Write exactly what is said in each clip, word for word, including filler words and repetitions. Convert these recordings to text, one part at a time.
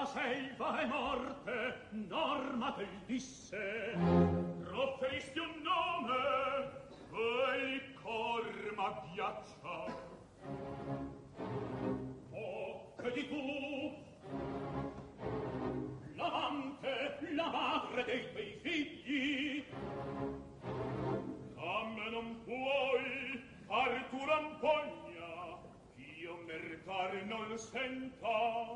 la selva è morte, Norma te il disse. Proferisti un nome, e il cor m'agghiaccia. Oh, che di tu? L'amante, la madre dei tuoi figli. A me non puoi far tu rampogna, io mercar non senta,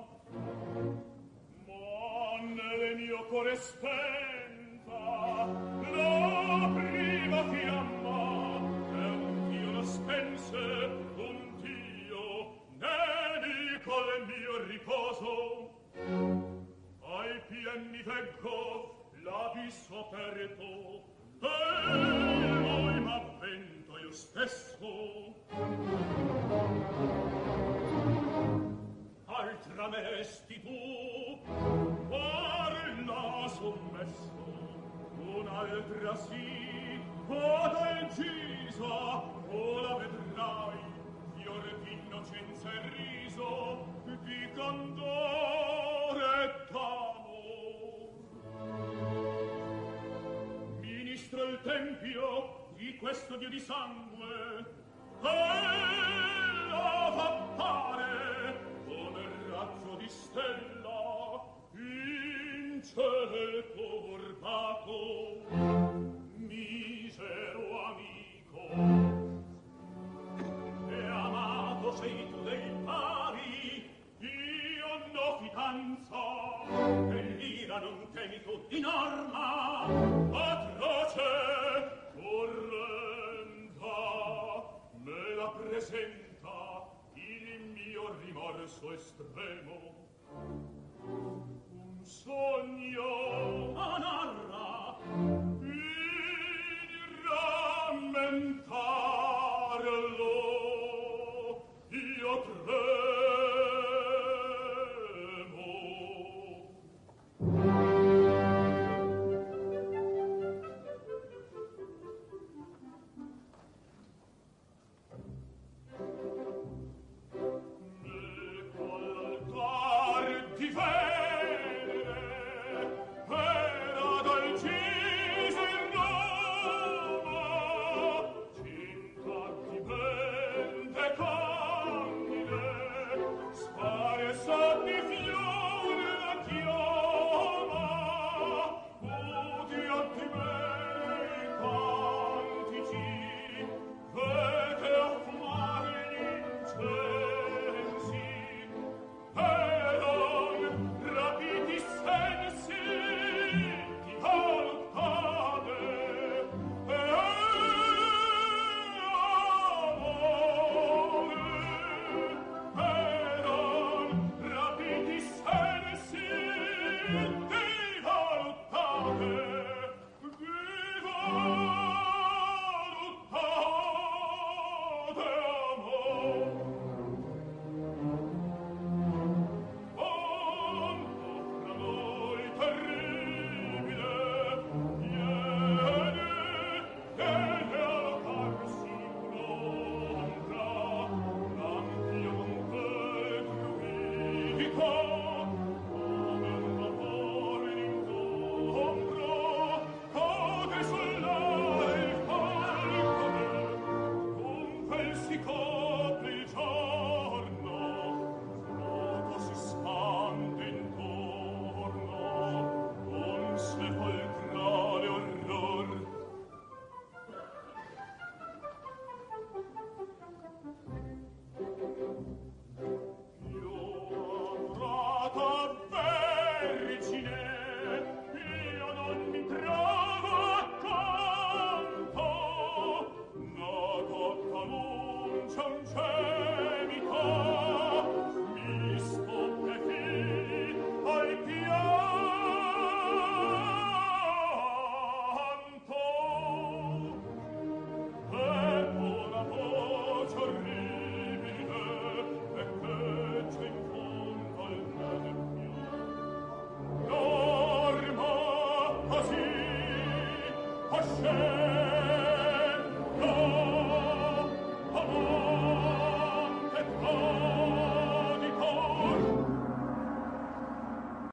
ma nel mio core spenta la prima fiamma, e un Dio lo spense, un Dio nemico del mio riposo. Ai piedi veggo l'abisso aperto, e voi m'avvento io stesso. Altra mesti tu, parla sommesso, un'altra sì, o dolcisa, o la vedrai, fior d'innocenza e riso, di candore e d'amor. Ministro il tempio di questo Dio di sangue, e la fa pare come raggio di stella in cielo turbato. Misero amico, e amato sei tu dei pari, io no fidanza, e l'ira non temi tu di Norma, atroce, orrenda, me la presenta il mio rimorso estremo.